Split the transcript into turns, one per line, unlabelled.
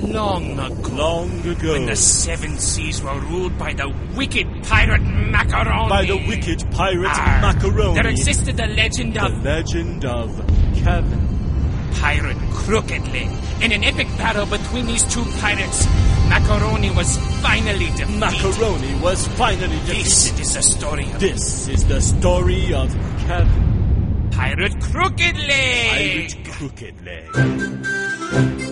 Long ago.
Long ago.
When the seven seas were ruled by the wicked pirate Macaroni.
By the wicked pirate Macaroni.
There existed the legend of...
The legend of Kevin.
Pirate Crooked Leg. In an epic battle between these two pirates, Macaroni was finally defeated.
Macaroni was finally defeated.
This is the story of...
This is the story of Kevin.
Pirate Crooked Leg.
Pirate Crooked Leg.